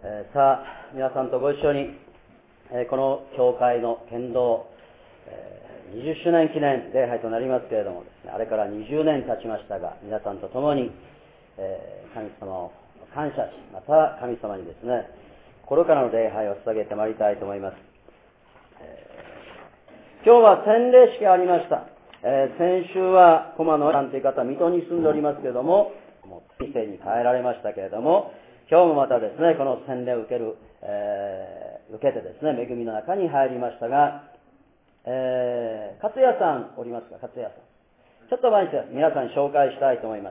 さあ皆さんとご一緒に、この教会の剣道、20周年記念礼拝となりますけれどもですね、あれから20年経ちましたが、皆さんと共に、神様を感謝し、また神様にですね、心からの礼拝を捧げてまいりたいと思います。今日は洗礼式がありました。先週は駒野さんという方は水戸に住んでおりますけれども、もう2世に変えられましたけれども、今日もまたですね、この洗礼を受けてですね、恵みの中に入りましたが、勝也さんおりますか？勝也さん。ちょっと前に皆さんに紹介したいと思います。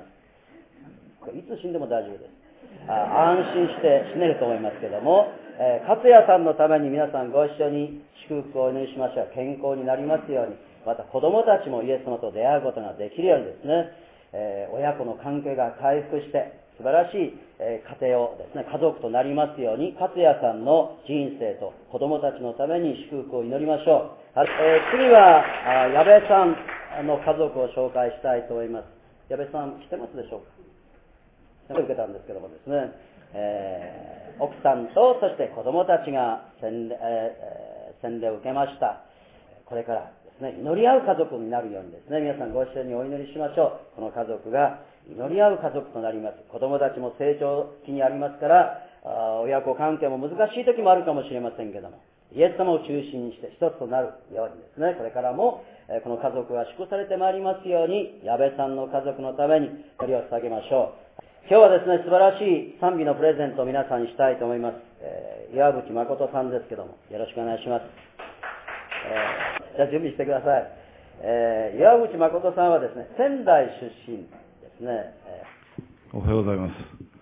いつ死んでも大丈夫です。安心して死ねると思いますけども、勝也さんのために皆さんご一緒に祝福をお祈りしましょう。健康になりますように、また子供たちもイエス様と出会うことができるようにですね、親子の関係が回復して素晴らしい家庭をですね、家族となりますように、勝也さんの人生と子供たちのために祝福を祈りましょう。次は矢部さんの家族を紹介したいと思います。矢部さん来てますでしょうか？受けたんですけどもですね、奥さんとそして子供たちが洗礼を受けました。これからですね、祈り合う家族になるようにですね、皆さんご一緒にお祈りしましょう。この家族が祈り合う家族となります。子供たちも成長期にありますから、親子関係も難しい時もあるかもしれませんけども、イエス様を中心にして一つとなるようにですね、これからもこの家族が祝福されてまいりますように、矢部さんの家族のために祈りを捧げましょう。今日はですね、素晴らしい賛美のプレゼントを皆さんにしたいと思います。岩渕誠さんですけども、よろしくお願いします。じゃあ準備してください。岩渕誠さんはですね、仙台出身ですね。 おはようございます。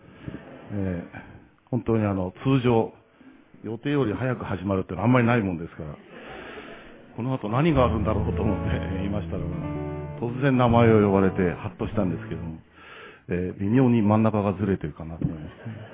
本当に通常予定より早く始まるっていうのはあんまりないもんですから、この後何があるんだろうと思って言いましたら、突然名前を呼ばれてハッとしたんですけども、微妙に真ん中がずれてるかなと思います。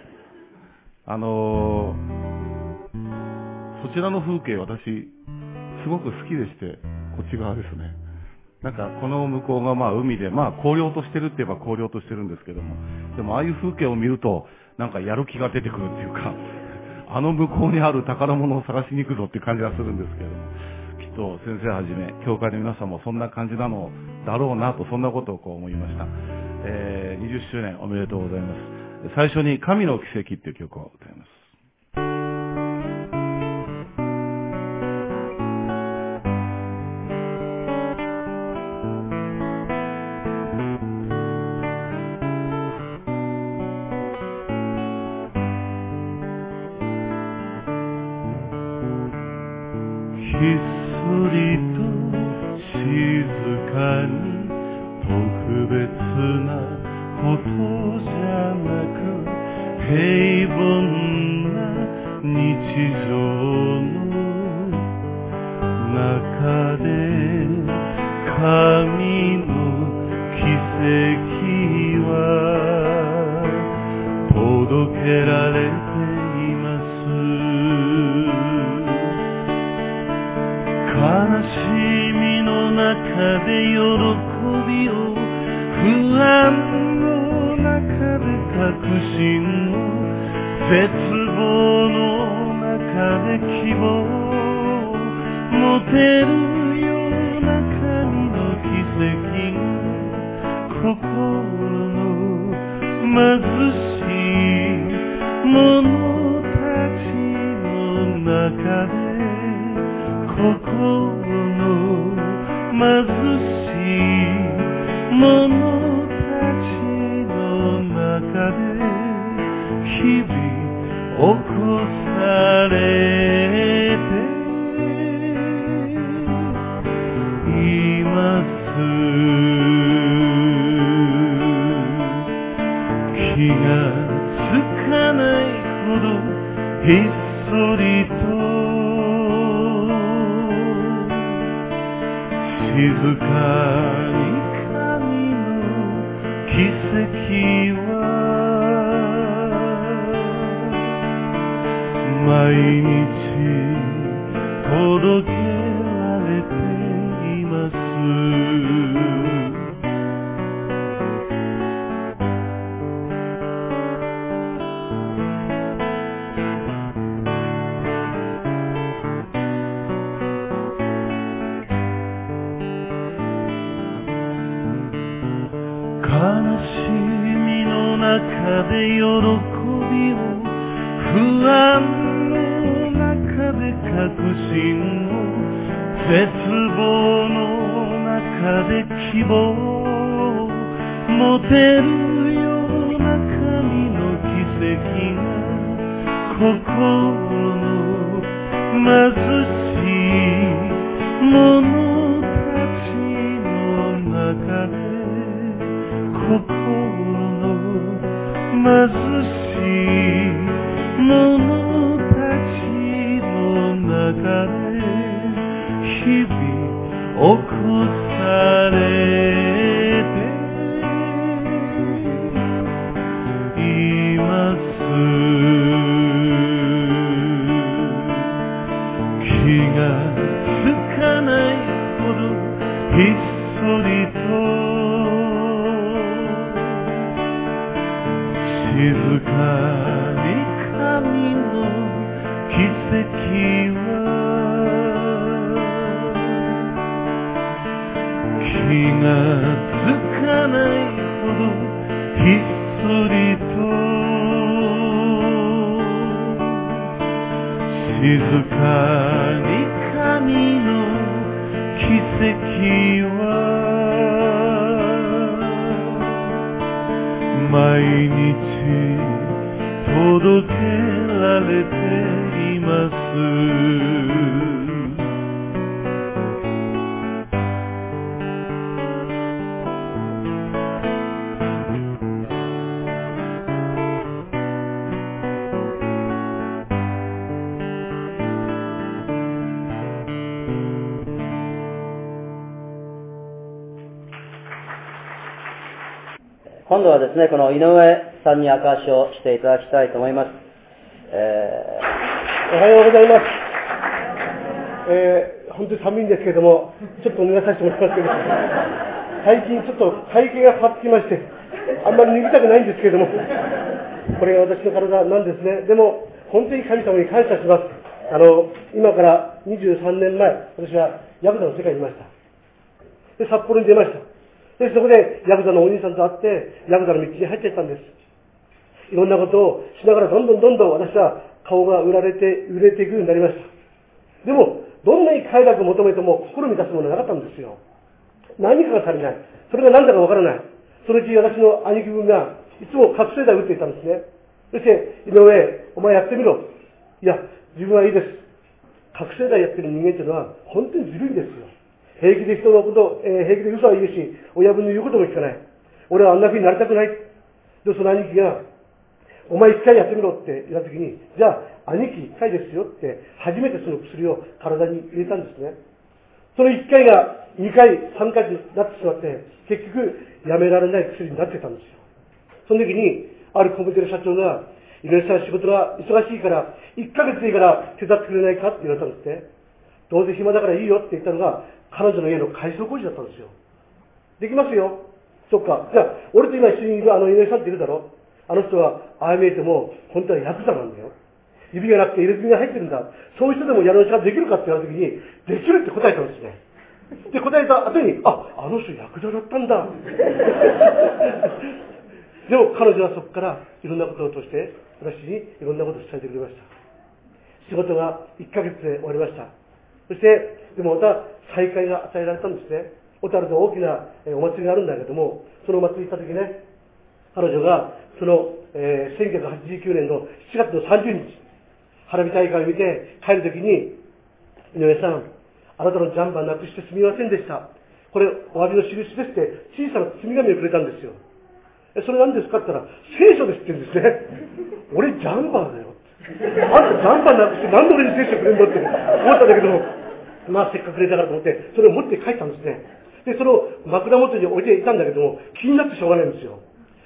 そちらの風景、私すごく好きでして、こっち側ですね。なんかこの向こうが海で、荒涼としてるって言えば荒涼としてるんですけども、でもああいう風景を見るとなんかやる気が出てくるっていうか、向こうにある宝物を探しに行くぞっていう感じがするんですけれども、きっと先生はじめ教会の皆さんもそんな感じなのだろうなと、そんなことを思いました。20周年おめでとうございます。最初に神の奇跡っていう曲を歌います。 ひっそりと静かに特別なことじゃなく、平凡な日常の中で神の奇跡は届けられています。悲しみの中で喜びを、不安の中で確信を、絶望の中で希望を持てるような神の奇跡が、心の貧しい者たちの中で、心の貧しい者たちの中で日々起こされています。気がつかないほどひっそりと静かに神の奇跡は毎日届けられています。 喜びを不安の中で確信を絶望の中で希望を持てるような神の奇跡が心の貧しい者たちの中で心の貧しい者たちの中で日々起こされています。気がつかないほどひっそりと静かに神の奇跡は気がつかないほどひっそりと静かに神の奇跡は毎日届けられています。 今度はですね、この井上さんに証しをしていただきたいと思います。 おはようございます。本当に寒いんですけれども、ちょっとお願いさせてもらいますけど、最近ちょっと体型が変わってきまして、あんまり脱ぎたくないんですけれども、これが私の体なんですね。でも、本当に神様に感謝します。今から23年前、私はヤクザの世界にいました。で、札幌に出ました。で、そこでヤクザのお兄さんと会って、ヤクザの道に入っていったんです。いろんなことをしながらどんどん私は顔が売れていくようになりました。でも、どんなに快楽を求めても心満たすものはなかったんですよ。何かが足りない。それが何だかわからない。そのうち私の兄貴分がいつも覚醒剤を打っていたんですね。そして、井上、お前やってみろ。いや、自分はいいです。覚醒剤やってる人間っていうのは本当にずるいんですよ。平気で人のこと、平気で嘘は言うし、親分の言うことも聞かない。俺はあんな風になりたくない。で、その兄貴が、お前一回やってみろって言ったときに、じゃあ、兄貴一回ですよって、初めてその薬を体に入れたんですね。その一回が2回、3回になってしまって、結局、やめられない薬になってたんですよ。その時に、あるコンビニの社長が、井上さん仕事が忙しいから、1ヶ月でいいから手伝ってくれないかって言われたんですね。どうせ暇だからいいよって言ったのが、彼女の家の改装工事だったんですよ。できますよ。そっか。じゃあ、俺と今一緒にいる井上さんっているだろ。あの人は、ああ見えても、本当はヤクザなんだよ。指がなくて入れ墨が入ってるんだ。そういう人でもやるのができるかって言われた時に、できるって答えたんですね。で、答えた後に、あの人ヤクザだったんだ。でも彼女はそこからいろんなことを通して、私にいろんなことを伝えてくれました。仕事が1ヶ月で終わりました。そして、でもまた再会が与えられたんですね。小樽で大きなお祭りがあるんだけども、そのお祭りに行った時ね、彼女がその、1989年の7月の30日、花火大会を見て帰る時に、井上さん、あなたのジャンバーなくしてすみませんでした。これお詫びの印ですって小さな包み紙をくれたんですよ。それ何ですかって言ったら、聖書ですって言うんですね。俺ジャンバーだよ。あんたジャンバーなくして何で俺に聖書くれるのって思ったんだけど、まあせっかくくれたからと思って、それを持って帰ったんですね。で、その枕元に置いていたんだけども、気になってしょうがないんですよ。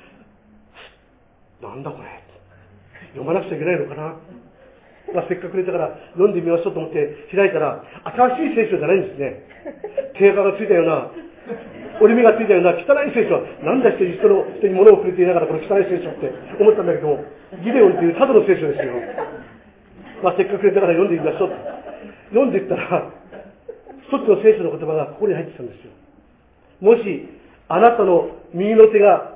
なんだこれ。読まなくちゃいけないのかな。まあ、せっかくくれたから読んでみましょうと思って開いたら、新しい聖書じゃないんですね。定価がついたような、折り目がついたような汚い聖書。なんだ人に物をくれていながらこの汚い聖書って思ったんだけども、ギデオンっていうただの聖書ですよ。まあ、せっかくくれたから読んでみましょうと。読んでいったら、一つの聖書の言葉がここに入ってきたんですよ。もし、あなたの右の手が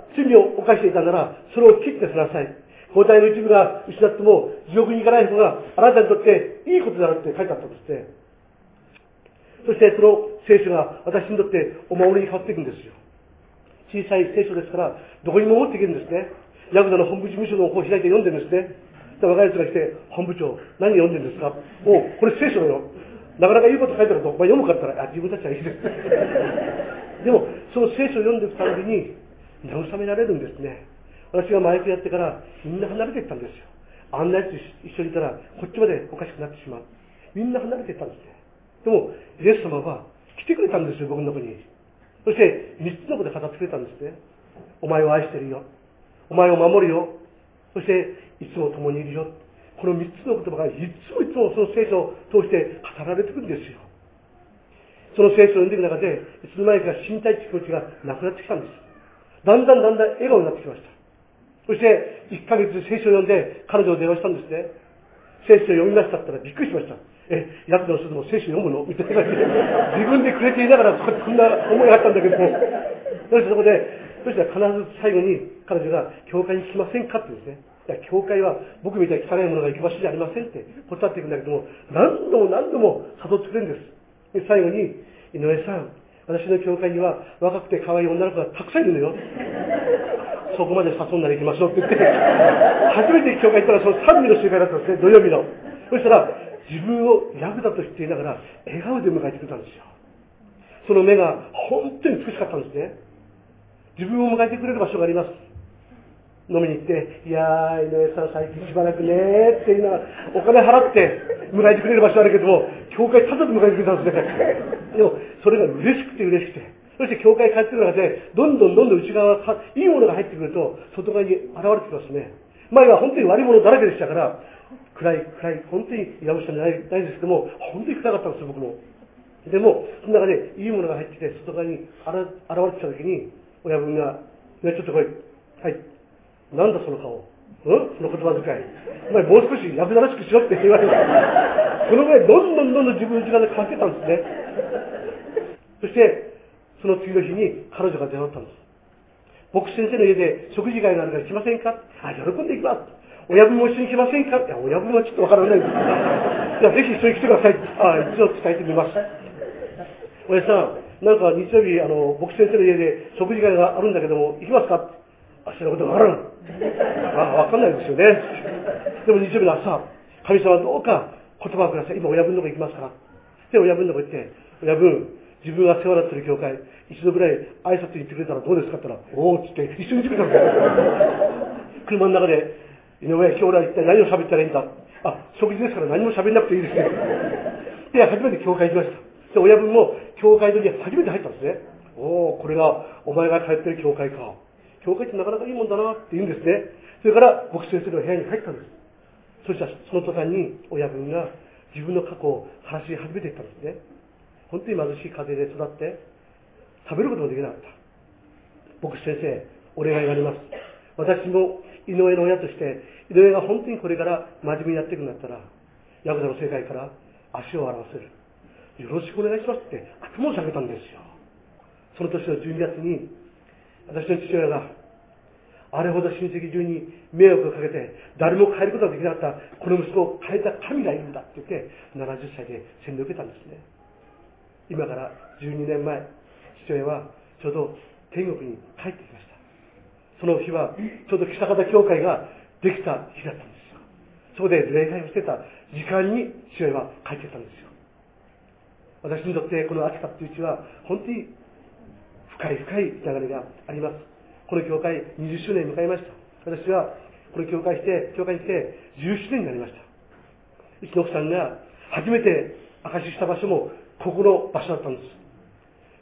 罪を犯していたなら、それを切ってください。交代の一部が失っても、地獄に行かない方があなたにとっていいことだって書いてあったんですね。そしてその聖書が私にとってお守りに変わっていくんですよ。小さい聖書ですから、どこにも持っていけるんですね。ヤクザの本部事務所の方を開いて読んでるんですね。若い奴が来て、本部長、何読んでるんですか？おこれ聖書だよ。なかなか言うこと書いてあると、お前読むかって言ったら、自分たちはいいです。でも、その聖書を読んでいくたびに、慰められるんですね。私がマイクやってから、みんな離れていったんですよ。あんなやつ一緒にいたら、こっちまでおかしくなってしまう。みんな離れていったんですね。でも、イエス様は来てくれたんですよ、僕のとこに。そして、3つのことで語ってくれたんですね。お前を愛してるよ。お前を守るよ。そして、いつも共にいるよ。この3つの言葉がいつもその聖書を通して語られてくるんですよ。その聖書を読んでいく中で、いつの間にか死にたいという気持ちがなくなってきたんです。だんだん笑顔になってきました。そして、1ヶ月聖書を読んで彼女を電話したんですね。聖書を読みましたって言ったらびっくりしました。ヤクザの人でも聖書読むのみたいな感じで、自分でくれていながらこんな思いがあったんだけども、そしたら必ず最後に彼女が教会に来ませんかって言うんですね。いや、教会は僕みたいに汚いものが行く場所じゃありませんって断っていくんだけども、何度も誘ってくれるんです。で、最後に、井上さん、私の教会には若くて可愛い女の子がたくさんいるのよ。そこまで誘んなら行きましょうって言って、初めて教会行ったらその賛美の集会だったんですね、土曜日の。そしたら、自分をヤクザとしていながら笑顔で迎えてくれたんですよ。その目が本当に美しかったんですね。自分を迎えてくれる場所があります。飲みに行って、いやー、井上さん最近しばらくねーっていうのは、お金払って迎えてくれる場所あるけども、教会ただで迎えてくれたんですね。でも、それが嬉しくて嬉しくて。そして教会帰ってくる中で、どんどん内側がいいものが入ってくると、外側に現れてきますね。前は本当に悪いものだらけでしたから、暗い、本当にやぶしたんじゃないですけども、本当に暗かったんですよ、僕も。でも、その中でいいものが入ってきて、外側に現れてきた時に、親分が、ね、ちょっと来い。はい。なんだその顔。その言葉遣い。お前もう少しヤクザらしくしろって言われて、そのぐらいどんどん自分の時間で変わってたんですね。そして、その次の日に彼女が出会ったんです。僕先生の家で食事会があるから来ませんか？あ、喜んで行きます。親分も一緒に来ませんか？いや、親分はちょっとわからないんですけど、いや、ぜひ一緒に来てください。あ、一応伝えてみます。親さん、なんか日曜日、僕先生の家で食事会があるんだけども、行きますか？あ、そんなことわからん。あ、わかんないですよね。でも日曜日の朝、神様どうか言葉をください。今親分のとこ行きますから。で、親分のとこ行って、親分、自分が世話になってる教会、一度ぐらい挨拶に行ってくれたらどうですかって言ったら、おーっつって一緒に行ってくれたんですよ。車の中で、井上、今日俺は一体何を喋ったらいいんだ。あ、食事ですから何も喋んなくていいですね。で、初めて教会行きました。で、親分も教会に初めて入ったんですね。おー、これがお前が通ってる教会か。教会ってなかなかいいもんだなって言うんですね。それから僕先生の部屋に入ったんです。そしたらその途端に親分が自分の過去を話し始めていったんですね。本当に貧しい家庭で育って食べることもできなかった。僕先生、お願いがあります。私も井上の親として井上が本当にこれから真面目にやっていくんだったらヤクザの世界から足を洗わせる。よろしくお願いしますって頭を下げたんですよ。その年の12月に私の父親があれほど親戚中に迷惑をかけて誰も変えることができなかったこの息子を変えた神がいるんだって言って70歳で洗礼を受けたんですね。今から12年前、父親はちょうど天国に帰ってきました。その日はちょうど北方教会ができた日だったんですよ。そこで礼拝をしてた時間に父親は帰ってきたんですよ。私にとってこの秋田っていう地は本当に深い流れがあります。この教会20周年迎えました。私はこの教会に来て10周年になりました。うちの奥さんが初めて証しした場所もここの場所だったんです。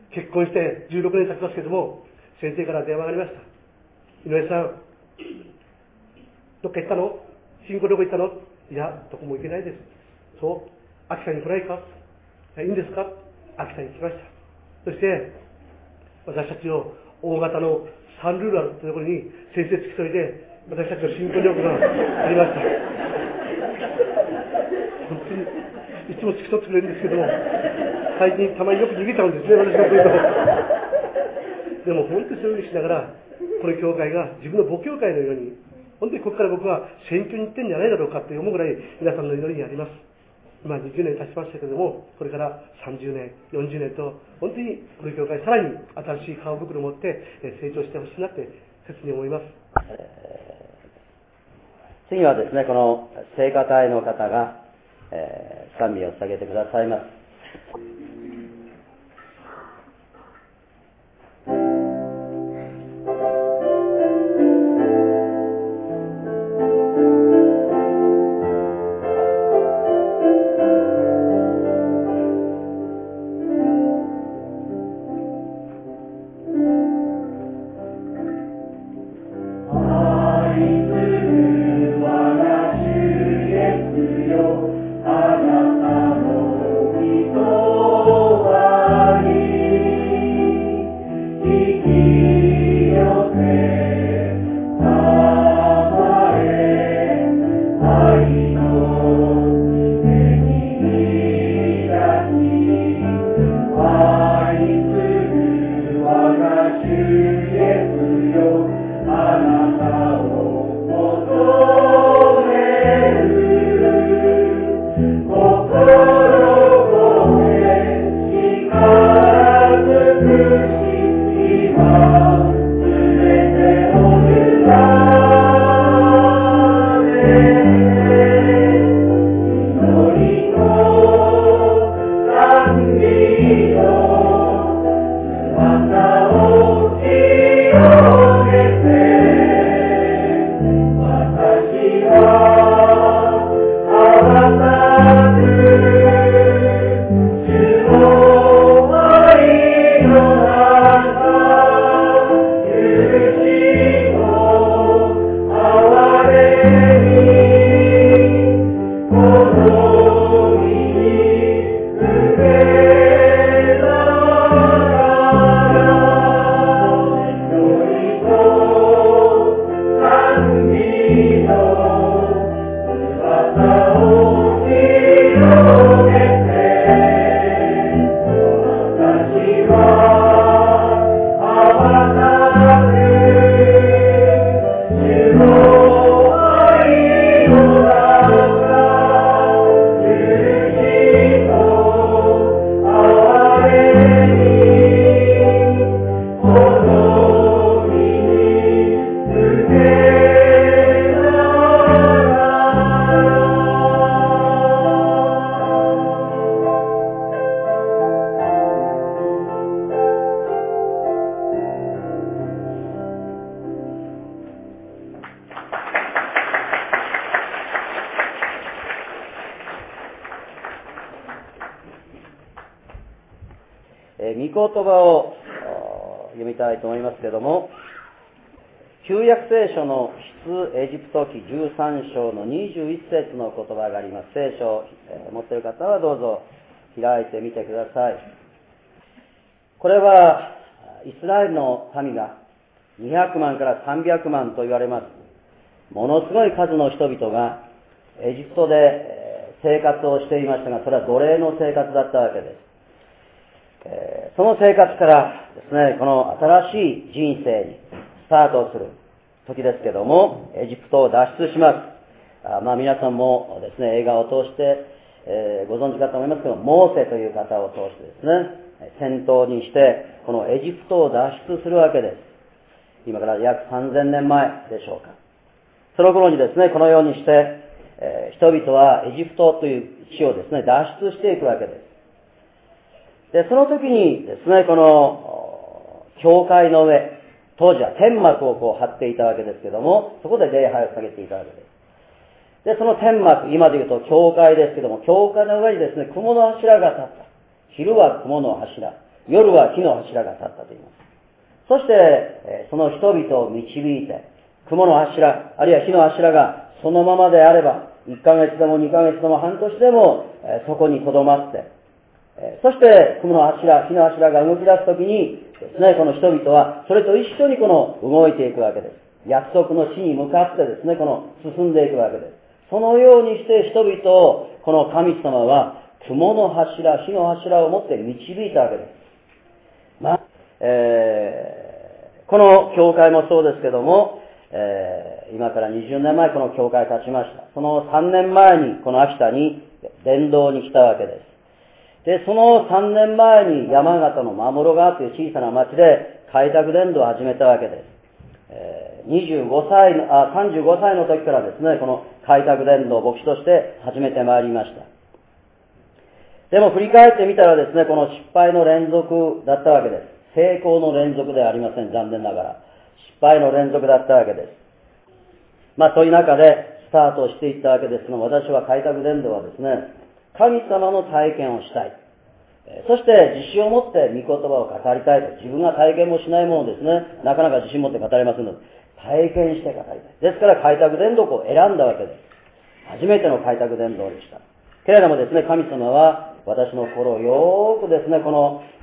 結婚して16年経ちますけども、先生から電話がありました。井上さん、どっか行ったの？新婚旅行行ったの？いや、どこも行けないです。そう、秋田に来ないか？いいんですか？秋田に来ました。そして私たちを大型のサンルーラーというところに先生付き添いで私たちの新婚旅行がありました。本当にいつも付き添ってくれるんですけども、最近たまによく逃げちゃうんですね、私の国と。でも本当にそういうふうにしながらこの教会が自分の母教会のように、本当にここから僕は選挙に行ってんじゃないだろうかって思うぐらい皆さんの祈りにあります。今20年経ちましたけれども、これから30年、40年と、本当にこの教会さらに新しい顔袋を持って成長してほしいなって切に思います。 次はですね、この聖歌隊の方が、賛美を捧げてくださいます。御言葉を読みたいと思いますけれども、旧約聖書の出エジプト記13章の21節の言葉があります。聖書を持っている方はどうぞ開いてみてください。これはイスラエルの民が200万から300万と言われます。ものすごい数の人々がエジプトで生活をしていましたが、それは奴隷の生活だったわけです。その生活からですね、この新しい人生にスタートする時ですけども、エジプトを脱出します。皆さんもですね、映画を通して、ご存知かと思いますけど、モーセという方を通してですね、先頭にしてこのエジプトを脱出するわけです。今から約3000年前でしょうか。その頃にですね、このようにして、人々はエジプトという地をですね、脱出していくわけです。で、その時にですね、この教会の上、当時は天幕を張っていたわけですけども、そこで礼拝を下げていたわけです。で、その天幕、今で言うと教会ですけども、教会の上にですね、雲の柱が立った。昼は雲の柱、夜は火の柱が立ったと言います。そして、その人々を導いて、雲の柱、あるいは火の柱がそのままであれば、1ヶ月でも2ヶ月でも半年でも、そこに留まって、そして雲の柱、火の柱が動き出すときにですね、この人々はそれと一緒にこの動いていくわけです。約束の地に向かってですね、この進んでいくわけです。そのようにして人々をこの神様は雲の柱、火の柱を持って導いたわけです。 この教会もそうですけども、今から20年前この教会建ちました。その3年前にこの秋田に伝道に来たわけです。で、その3年前に山形の守川という小さな町で開拓伝道を始めたわけです。35歳の時からですね、この開拓伝道を牧師として始めてまいりました。でも振り返ってみたらですね、この失敗の連続だったわけです。成功の連続ではありません、残念ながら。失敗の連続だったわけです。そういう中でスタートしていったわけですけども、私は開拓伝道はですね、神様の体験をしたい。そして自信を持って御言葉を語りたいと。自分が体験もしないものですね、なかなか自信を持って語れませんので、体験して語りたい。ですから開拓伝道を選んだわけです。初めての開拓伝道でした。けれどもですね、神様は私の心をよーくですね、知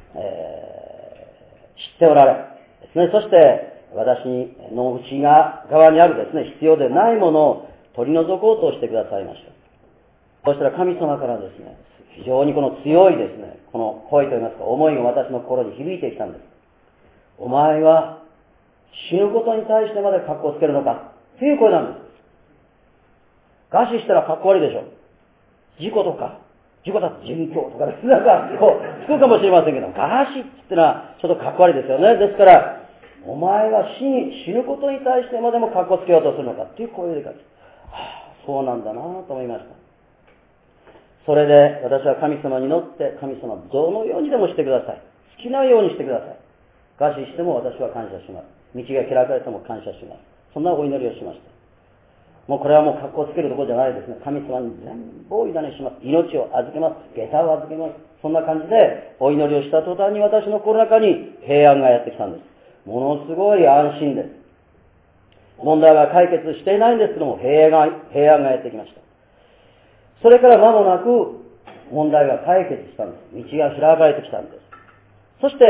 っておられですね、そして私の内側にあるですね、必要でないものを取り除こうとしてくださいました。そしたら神様からですね、非常にこの強いですね、この声といいますか、思いが私の心に響いてきたんです。お前は死ぬことに対してまで格好つけるのかっていう声なんです。餓死したら格好悪いでしょ。事故だと殉教とかですね、なんかこう、つくかもしれませんけど、餓死ってのはちょっと格好悪いですよね。ですから、お前は死ぬことに対してまでも格好つけようとするのかっていう声で書いて、そうなんだなと思いました。それで私は神様に祈って、神様どのようにでもしてください。好きなようにしてください。餓死しても私は感謝します。道が開かれても感謝します。そんなお祈りをしました。もうこれはもう格好つけるところじゃないですね。神様に全部お委ねします。命を預けます。下駄を預けます。そんな感じでお祈りをした途端に私の心の中に平安がやってきたんです。ものすごい安心です。問題は解決していないんですけども、平安がやってきました。それから間もなく問題が解決したんです。道が開かれてきたんです。そして、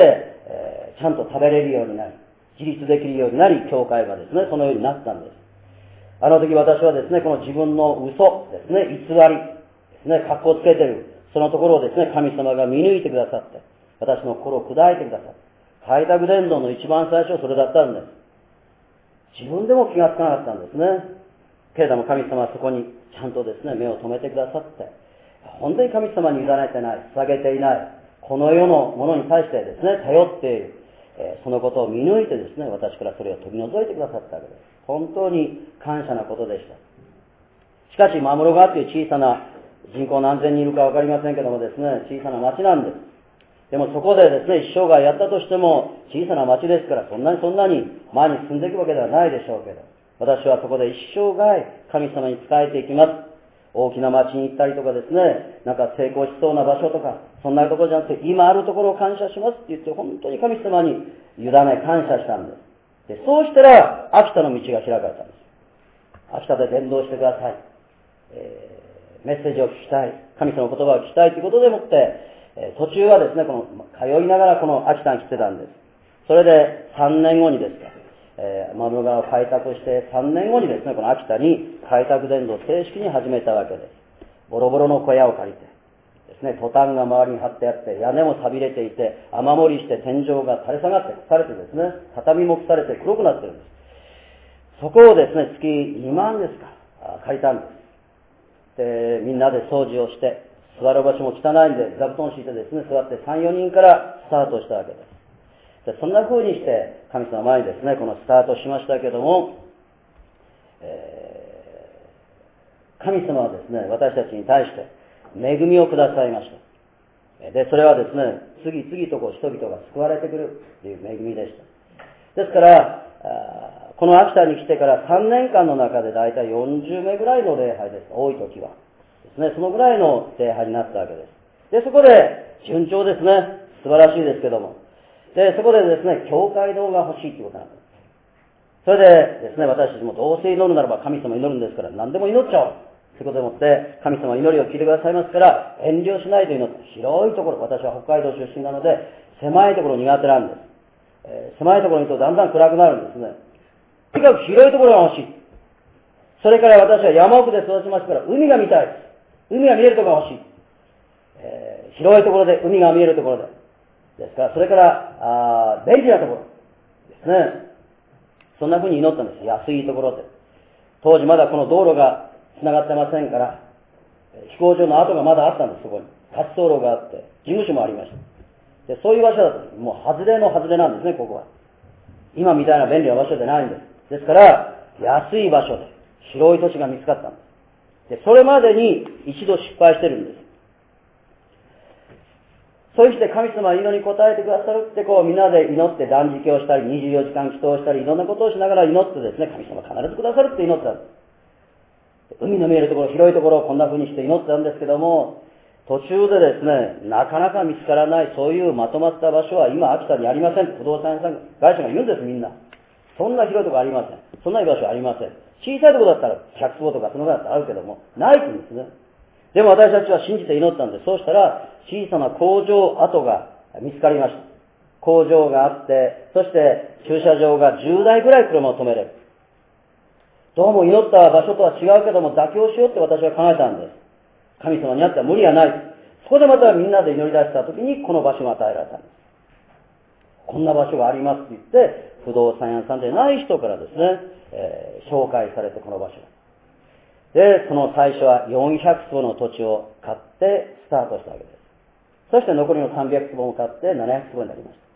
ちゃんと食べれるようになり、自立できるようになり、教会がですね、そのようになったんです。あの時私はですね、この自分の嘘ですね、偽りですね、格好つけてる、そのところをですね、神様が見抜いてくださって、私の心を砕いてくださって、開拓伝道の一番最初はそれだったんです。自分でも気がつかなかったんですね。けれども神様はそこにちゃんとですね、目を留めてくださって、本当に神様に委ねてない、捧げていない、この世のものに対してですね、頼っている、そのことを見抜いてですね、私からそれを取り除いてくださったわけです。本当に感謝なことでした。しかし、守川という小さな人口何千人いるか分かりませんけどもですね、小さな町なんです。でもそこでですね、一生涯やったとしても小さな町ですから、そんなに前に進んでいくわけではないでしょうけど、私はそこで一生涯神様に仕えていきます。大きな町に行ったりとかですね、なんか成功しそうな場所とか、そんなところじゃなくて、今あるところを感謝しますって言って、本当に神様に委ね感謝したんです。で、そうしたら、秋田の道が開かれたんです。秋田で伝道してください。メッセージを聞きたい。神様の言葉を聞きたいということでもって、途中はですね、通いながらこの秋田に来てたんです。それで3年後にですか、守川を開拓して3年後にですね、この秋田に開拓伝道を正式に始めたわけです。ボロボロの小屋を借りてですね、トタンが周りに張ってあって、屋根も錆びれていて、雨漏りして天井が垂れ下がって腐れてですね、畳も腐れて黒くなってるんです。そこをですね、月2万ですか、借りたんです。で、みんなで掃除をして、座る場所も汚いんで、座布団敷いてですね、座って3、4人からスタートしたわけです。で、そんな風にして、神様前にですね、このスタートしましたけども、神様はですね、私たちに対して恵みをくださいました。で、それはですね、次々と人々が救われてくるという恵みでした。ですから、この秋田に来てから3年間の中でだいたい40名ぐらいの礼拝です。多い時は。ですね、そのぐらいの礼拝になったわけです。で、そこで、順調ですね。素晴らしいですけども。で、そこでですね、教会堂が欲しいということなんです。それでですね、私たちもどうせ祈るならば神様祈るんですから、何でも祈っちゃおう。ということでもって、神様は祈りを聞いてくださいますから、遠慮しないと祈って、広いところ、私は北海道出身なので、狭いところ苦手なんです。狭いところに行くとだんだん暗くなるんですね。とにかく広いところが欲しい。それから私は山奥で育ちましたから、海が見たいです。海が見えるところが欲しい。広いところで、海が見えるところで。ですから、それから、便利なところ。ですですね。そんな風に祈ったんです。安いところで。当時まだこの道路が繋がってませんから、飛行場の跡がまだあったんです、そこに。滑走路があって、事務所もありました。で、そういう場所だと、もう外れの外れなんですね、ここは。今みたいな便利な場所でないんです。ですから、安い場所で、広い土地が見つかったんです。で、それまでに一度失敗してるんです。そうして神様は祈りに応えてくださるってみんなで祈って断食をしたり、24時間祈祷したり、いろんなことをしながら祈ってですね、神様必ずくださるって祈ったんです。海の見えるところ、広いところをこんな風にして祈ったんですけども、途中でですね、なかなか見つからない、そういうまとまった場所は今秋田にありません。不動産会社が言うんです、みんな。そんな広いところありません。そんな場所ありません。小さいところだったら100坪とかそのぐらいだったらあるけども、ないって言うんですね。でも私たちは信じて祈ったんです。そうしたら、小さな工場跡が見つかりました。工場があって、そして駐車場が10台ぐらい車を止めれる。どうも祈った場所とは違うけども妥協しようって私は考えたんです。神様にあっては無理はない。そこでまたみんなで祈り出した時にこの場所が与えられたんです。こんな場所がありますって言って、不動産屋さんでない人からですね、紹介されてこの場所。で、その最初は400坪の土地を買ってスタートしたわけです。そして残りの300坪も買って700坪になりました。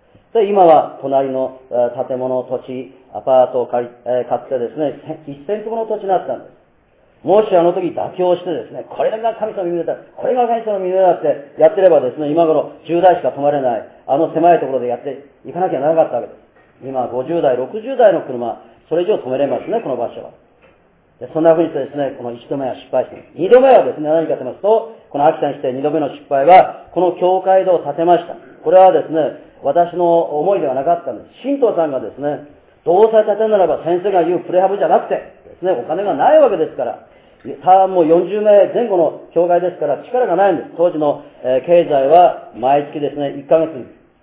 で、今は隣の建物、土地、アパートを買ってですね、1000坪の土地になったんです。もしあの時妥協してですね、これが神様の耳だ、これが神様の耳だってやってればですね、今頃10台しか止まれない、あの狭いところでやっていかなきゃならなかったわけです。今50台、60台の車、それ以上止めれますね、この場所は。でそんな風にしてですね、この1度目は失敗しています。2度目はですね、何かと言いますと、この秋田にして2度目の失敗は、この教会堂を建てました。これはですね、私の思いではなかったんです。神道さんがですね、どうせ建てるならば先生が言うプレハブじゃなくてですね、お金がないわけですから、もう40名前後の教会ですから力がないんです。当時の、経済は毎月ですね、1ヶ月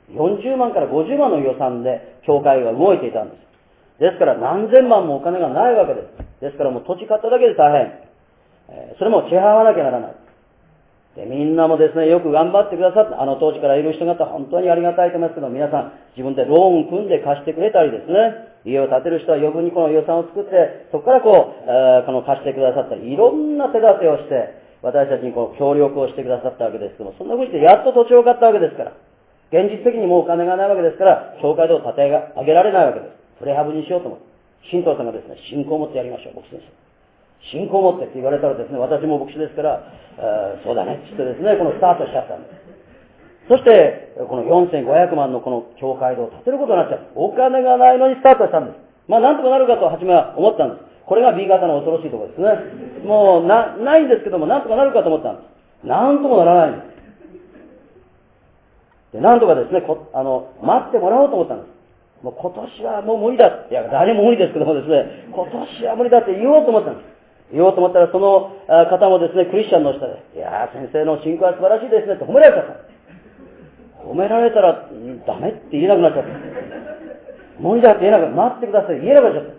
40万から50万の予算で教会が動いていたんです。ですから何千万もお金がないわけです。ですからもう土地買っただけで大変。それも支払わなきゃならない。で、みんなもですね、よく頑張ってくださって、あの当時からいる人方本当にありがたいと思いますけど、皆さん自分でローン組んで貸してくれたりですね、家を建てる人は余分にこの予算を作って、そこからこの貸してくださったり、いろんな手立てをして、私たちに協力をしてくださったわけですけども、そんな風にしてやっと土地を買ったわけですから、現実的にもうお金がないわけですから、教会堂を建て上げられないわけです。プレハブにしようと思って、神道さんがですね、信仰を持ってやりましょう、牧師先生。信仰を持ってって言われたらですね、私も牧師ですから、そうだねって言ってですね、このスタートしちゃったんです。そして、この4500万のこの教会堂を建てることになっちゃう。お金がないのにスタートしたんです。まあなんとかなるかと初めは思ったんです。これが B 型の恐ろしいところですね。もうないんですけども、なんとかなるかと思ったんです。なんともならないんです。で、なんとかですね、待ってもらおうと思ったんです。もう今年はもう無理だって、いや、誰も無理ですけどもですね、今年は無理だって言おうと思ったんです。言おうと思ったら、その方もですね、クリスチャンの人で、いやー、先生の信仰は素晴らしいですねって褒められちゃった。褒められたら、ダメって言えなくなっちゃった。無理だって言えなくなって、待ってください、言えなくなっちゃった。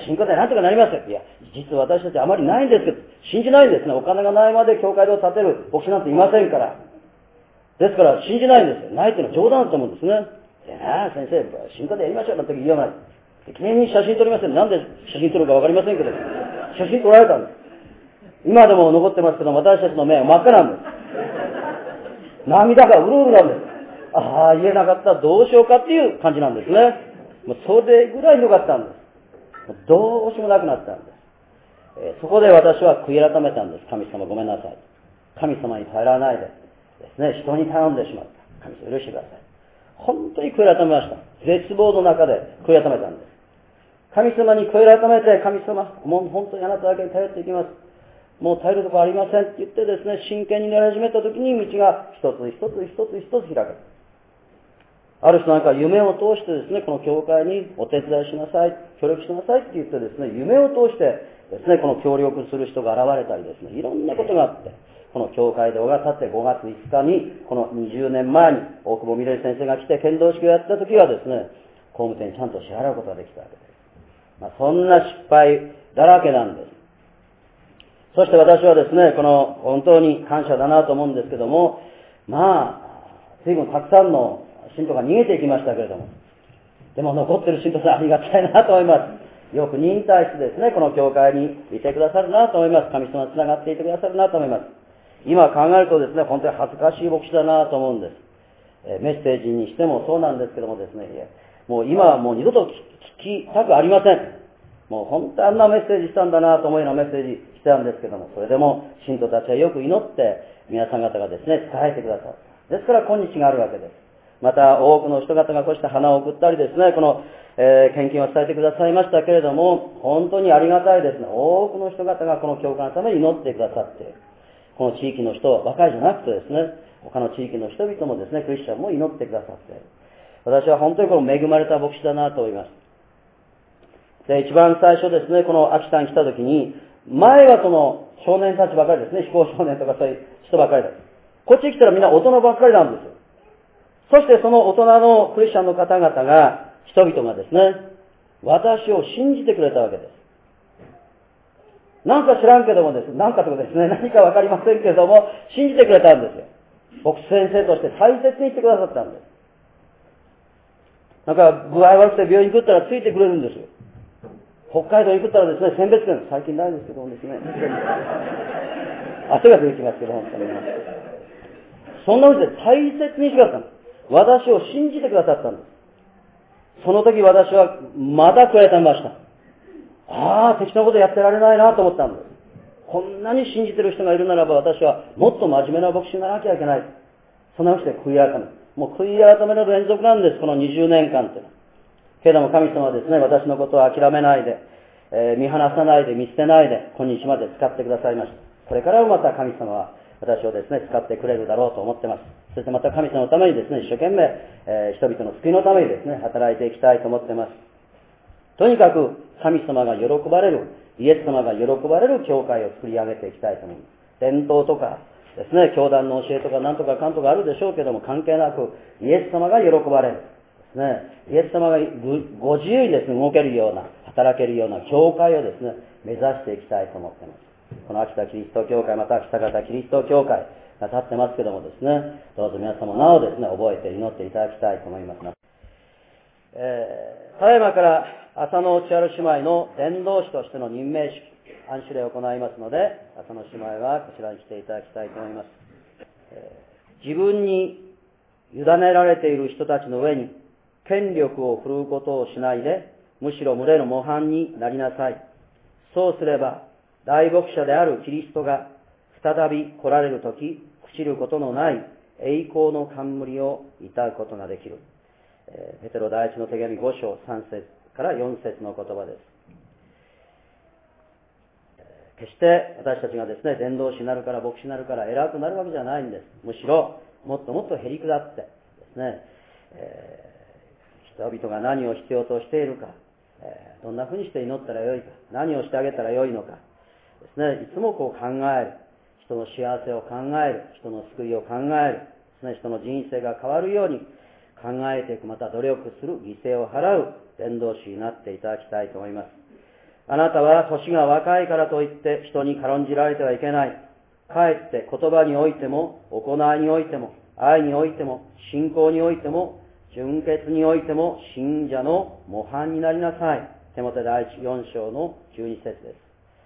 信仰でなんとかなりますよ。いや、実は私たちあまりないんですけど、信じないんですね。お金がないまで教会堂を建てる牧師なんていませんから。ですから、信じないんですよ。ないっていうのは冗談だと思うんですね。先生、信仰でやりましょうなんて言わない。記念に写真撮りません。なんで写真撮るかわかりませんけど、写真撮られたんです。今でも残ってますけど、私たちの目は真っ赤なんです。涙がうるうるなんです。ああ、言えなかった、どうしようかっていう感じなんですね。もうそれぐらいひどかったんです。どうしようもなくなったんです。そこで私は悔い改めたんです。神様ごめんなさい。神様に頼らないでですね、人に頼んでしまった。神様許してください。本当に悔い改めました。絶望の中で悔い改めたんです。神様に悔い改めて、神様、もう本当にあなただけに頼っていきます。もう頼るところありませんって言ってですね、真剣になり始めた時に道が一つ一つ一つ一つ開かれる。ある人なんか夢を通してですね、この教会にお手伝いしなさい、協力しなさいって言ってですね、夢を通してですね、この協力する人が現れたりですね、いろんなことがあって、この教会堂が建って5月5日に、この20年前に大久保みどり先生が来て剣道式をやった時はですね、工務店ちゃんと支払うことができたわけです。そんな失敗だらけなんです。そして私はですね、この本当に感謝だなと思うんですけども、随分たくさんの信徒が逃げていきましたけれども、 でも残ってる信徒さんありがたいなと思います。よく忍耐してですね、この教会にいてくださるなと思います。神様につながっていてくださるなと思います。今考えるとですね、本当に恥ずかしい牧師だなと思うんです。メッセージにしてもそうなんですけどもですね、もう今はもう二度と聞きたくありません。もう本当にあんなメッセージしたんだなと思うようなメッセージしてたんですけども、それでも信徒たちはよく祈って皆さん方がですね、伝えてくださる。ですから今日があるわけです。また多くの人方がこうして花を送ったりですね、この、献金を伝えてくださいましたけれども、本当にありがたいですね。多くの人方がこの教会のために祈ってくださって、この地域の人ばかりじゃなくてですね、他の地域の人々もですね、クリスチャンも祈ってくださって、私は本当にこの恵まれた牧師だなと思います。で、一番最初ですね、この秋田に来た時に、前はその少年たちばかりですね、非行少年とかそういう人ばかりだ。こっちに来たらみんな大人ばっかりなんですよ。そしてその大人のクリスチャンの方々が、人々がですね、私を信じてくれたわけです。なんか知らんけどもですね、なんかとかですね、何かわかりませんけども、信じてくれたんですよ。僕先生として大切にしてくださったんです。なんか具合悪くて病院に行ったらついてくれるんですよ。北海道に行ったらですね、選別権、最近ないですけどもですね、汗が出てきますけど、本当に。そんな風で大切にしてくださったんです。私を信じてくださったんです。その時私はまた悔い改めました。ああ、適当なことやってられないなと思ったんです。こんなに信じてる人がいるならば私はもっと真面目な牧師にならなきゃいけない。そんなわけで悔い改め。もう悔い改めの連続なんです、この20年間っていうのは。けれども神様はですね、私のことを諦めないで、見放さないで、見捨てないで、今日まで使ってくださいました。これからもまた神様は私をですね、使ってくれるだろうと思ってます。そしてまた神様のためにですね、一生懸命、人々の救いのためにですね、働いていきたいと思ってます。とにかく神様が喜ばれる、イエス様が喜ばれる教会を作り上げていきたいと思います。伝統とかですね、教団の教えとかなんとかかんとかあるでしょうけども、関係なくイエス様が喜ばれる。ですね、イエス様がご自由にですね、動けるような、働けるような教会をですね、目指していきたいと思っています。この秋田キリスト教会、また秋田方キリスト教会が立ってますけどもですね、どうぞ皆様なおですね、覚えて祈っていただきたいと思います。ただいまから浅野千春姉妹の伝道師としての任命式、安守礼を行いますので、浅野姉妹はこちらに来ていただきたいと思います。自分に委ねられている人たちの上に権力を振るうことをしないで、むしろ群れの模範になりなさい。そうすれば、大牧者であるキリストが再び来られるとき、朽ちることのない栄光の冠を抱くことができる。ペテロ第一の手紙5章3節から4節の言葉です。決して私たちがですね、伝道師になるから牧師になるから偉くなるわけじゃないんです。むしろもっともっとへりくだってですね、人々が何を必要としているか、どんなふうにして祈ったらよいか、何をしてあげたらよいのかですね、いつもこう考える、人の幸せを考える、人の救いを考えるですね、人の人生が変わるように考えていく、また努力する、犠牲を払う伝道師になっていただきたいと思います。あなたは年が若いからといって人に軽んじられてはいけない。かえって言葉においても、行いにおいても、愛においても、信仰においても、純潔においても、信者の模範になりなさい。テモテ第4章の12節です。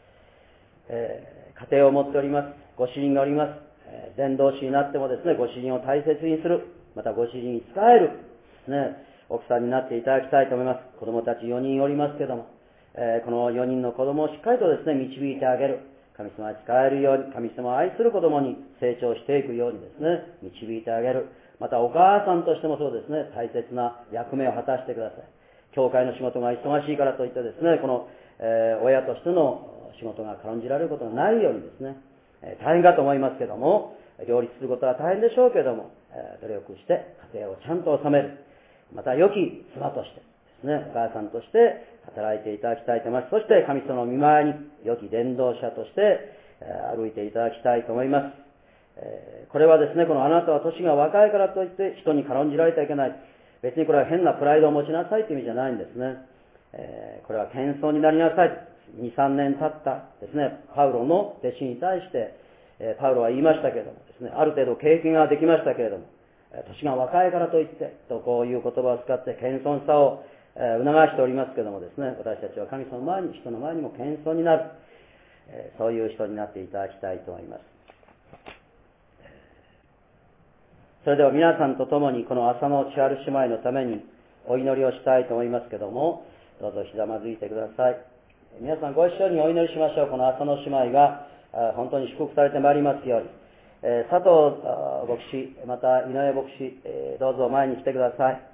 家庭を持っております。ご主人がおります。伝道師になってもですね、ご主人を大切にする。またご主人に仕える。ですね、奥さんになっていただきたいと思います。子供たち4人おりますけども、この4人の子供をしっかりとですね、導いてあげる。神様に仕えるように、神様を愛する子供に成長していくようにですね、導いてあげる。またお母さんとしてもそうですね、大切な役目を果たしてください。教会の仕事が忙しいからといってですね、この、親としての仕事が軽んじられることがないようにですね、大変かと思いますけども、両立することは大変でしょうけども、努力して家庭をちゃんと収める。また良き妻としてですね、お母さんとして働いていただきたいと思います。そして神様の御前に良き伝道者として歩いていただきたいと思います。これはですね、このあなたは年が若いからといって人に軽んじられてはいけない。別にこれは変なプライドを持ちなさいという意味じゃないんですね。これは謙遜になりなさい。2、3年経ったですね、パウロの弟子に対して、パウロは言いましたけれどもですね、ある程度経験ができましたけれども、年が若いからといってとこういう言葉を使って謙遜さを促しておりますけどもですね、私たちは神様の前に、人の前にも謙遜になる、そういう人になっていただきたいと思います。それでは皆さんと共にこの浅野千春姉妹のためにお祈りをしたいと思いますけども、どうぞひざまずいてください。皆さんご一緒にお祈りしましょう。この浅野姉妹が本当に祝福されてまいりますように。佐藤牧師、また井上牧師、どうぞ前に来てください。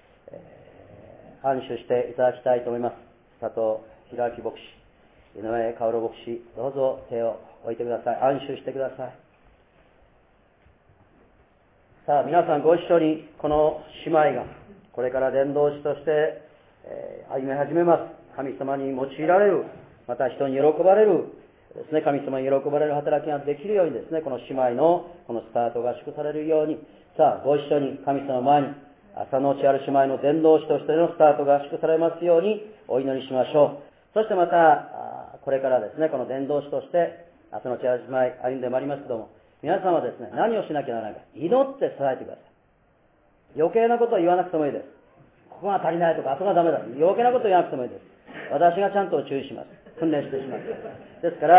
安守していただきたいと思います。佐藤弘明牧師、井上薫牧師、どうぞ手を置いてください。安守してください。さあ皆さんご一緒にこの姉妹がこれから伝道師として歩み始めます。神様に用いられる、また人に喜ばれるですね、神様に喜ばれる働きができるようにですね、この姉妹のこのスタートが祝されるように、さあご一緒に神様の前に浅野千春姉妹の伝道師としてのスタートが祝されますようにお祈りしましょう。そしてまたこれからですね、この伝道師として浅野千春姉妹歩んでまいりますけども、皆さんはですね、何をしなきゃならないか、祈って支えてください。余計なことを言わなくてもいいです。ここが足りないとか、あそこがダメだ。余計なことを言わなくてもいいです。私がちゃんと注意します。訓練してしまう。ですから、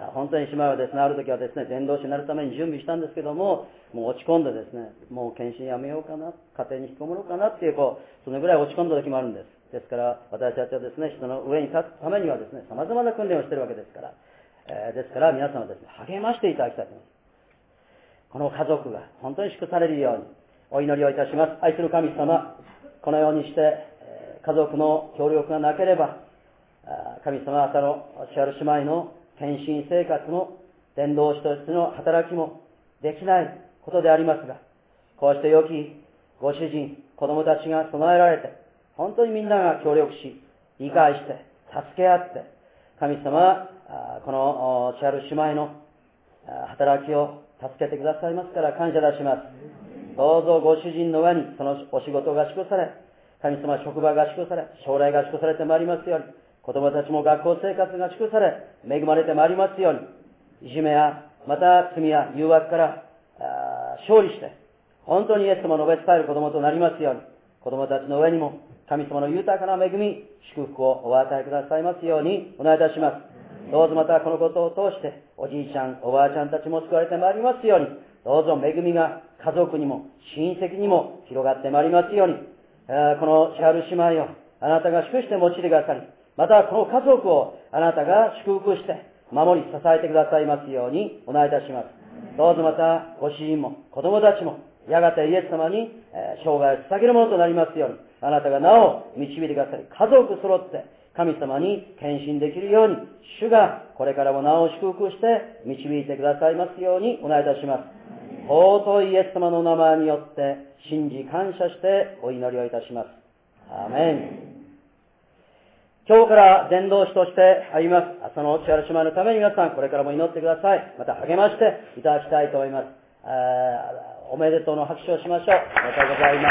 本当に姉妹はですね、ある時はですね、伝道師になるために準備したんですけども、もう落ち込んでですね、もう献身やめようかな、家庭に引きこもろうかなっていう、そのぐらい落ち込んだ時もあるんです。ですから、私たちはですね、人の上に立つためにはですね、様々な訓練をしているわけですから、ですから皆さんはですね、励ましていただきたいと思います。この家族が本当に祝されるようにお祈りをいたします。愛する神様、このようにして家族の協力がなければ、神様、浅野千春姉妹の献身生活も伝道師としての働きもできないことでありますが、こうして良きご主人、子供たちが備えられて、本当にみんなが協力し、理解して、助け合って、神様、この千春姉妹の働きを助けてくださいますから感謝いたします。どうぞご主人の上にそのお仕事が祝され、神様職場が祝され、将来が祝されてまいりますように、子供たちも学校生活が祝され、恵まれてまいりますように、いじめやまた罪や誘惑から勝利して、本当にイエス様の述べ伝える子供となりますように、子供たちの上にも神様の豊かな恵み、祝福をお与えくださいますようにお願いいたします。どうぞまたこのことを通しておじいちゃんおばあちゃんたちも救われてまいりますように、どうぞ恵みが家族にも親戚にも広がってまいりますように、この千春姉妹をあなたが祝して用いてくださり、またこの家族をあなたが祝福して守り支えてくださいますようにお願いいたします。どうぞまたご主人も子供たちもやがてイエス様に生涯を捧げるものとなりますように、あなたがなお導いてくださり、家族揃って神様に献身できるように、主がこれからもなお祝福して導いてくださいますようにお願いいたします。尊いイエス様の名前によって信じ感謝してお祈りをいたします。アーメン。今日から伝道師として歩みます浅野千春姉妹のために皆さんこれからも祈ってください。また励ましていただきたいと思います。おめでとうの拍手をしましょう。ありがとうございます。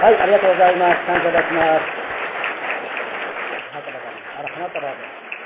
はい、ありがとうございます。感謝いたします。花束